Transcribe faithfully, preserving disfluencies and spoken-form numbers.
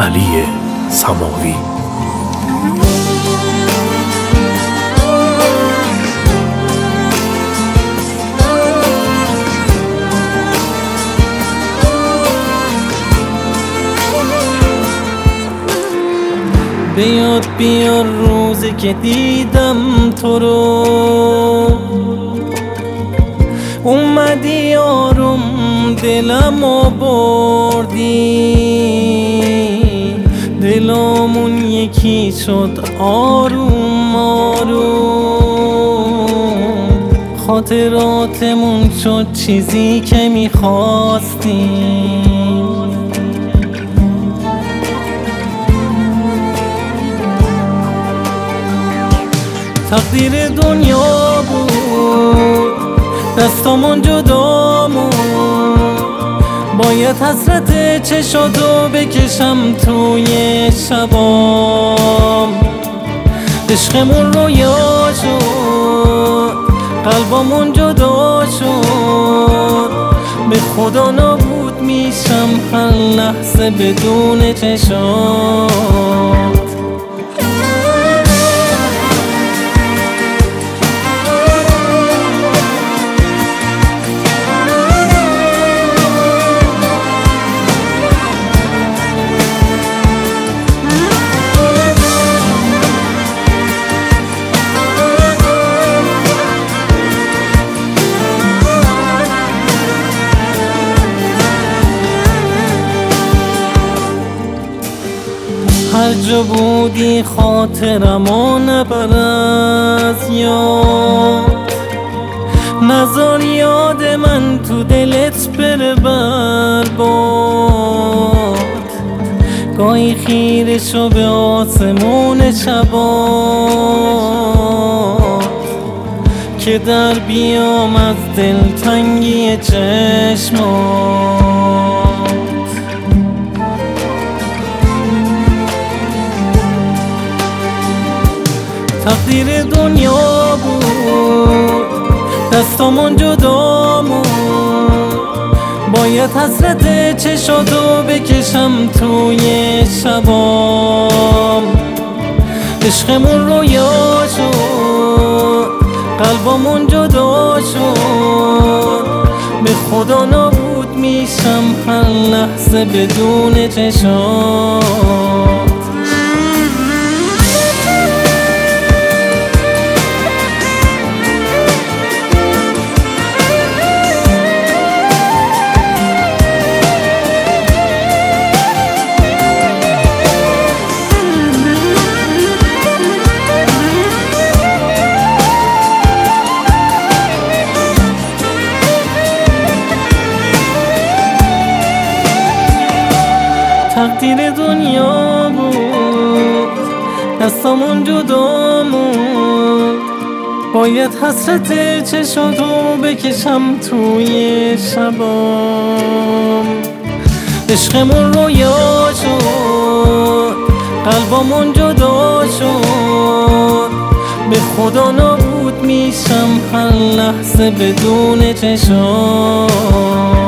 علی سماوی. بیاد بیار روزی که دیدم تو رو، اومدی آروم دلمو بردی، دلامون یکی شد آروم آروم، خاطراتمون شد چیزی که میخواستیم. تقدیر دنیا بود دستامون جدامون، باید حسرت چشاتو بکشم توی شبام. عشقمون رویا شد قلبمون جدا شد، به خدا نابود میشم هر لحظه بدون چشات. هر جا بودی خاطرمو نبر از یاد، نذار یاد من تو دلت بره برباد. گاهی خیره شو به آسمون شبات، که در بیام از دلتنگی چشمات. تقدیر دنیا بود دستامون جدامون، باید حسرت چشاتو بکشم توی شبام. عشقمون رویا شد قلبمون جدا شد، به خدا نابود میشم هر لحظه بدون چشات. تقدیر دنیا بود دستامون جدامون، باید حسرت چشاتو بکشم توی شبام. عشقمون رویا شد قلبمون جدا شد، به خدا نابود میشم هر لحظه بدون چشات.